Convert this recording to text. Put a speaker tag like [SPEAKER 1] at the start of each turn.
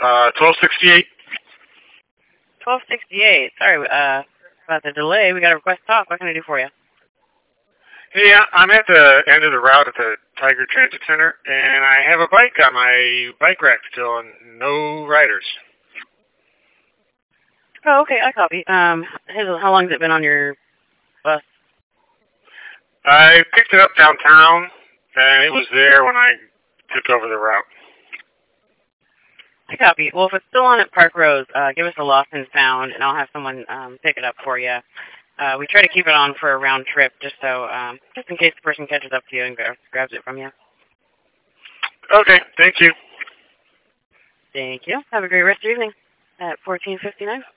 [SPEAKER 1] 1268.
[SPEAKER 2] 1268. Sorry about the delay. We got a request to talk. What can I do for you?
[SPEAKER 1] Hey, I'm at the end of the route at the Tiger Transit Center, and I have a bike on my bike rack still, and no riders.
[SPEAKER 2] Oh, okay. I copy. How long has it been on your bus?
[SPEAKER 1] I picked it up downtown, and it was there when I took over the route.
[SPEAKER 2] I copy. Well, if it's still on at Park Rose, give us a lost and found, and I'll have someone pick it up for you. We try to keep it on for a round trip, just in case the person catches up to you and grabs it from you.
[SPEAKER 1] Okay, thank you.
[SPEAKER 2] Thank you. Have a great rest of your evening at 1459.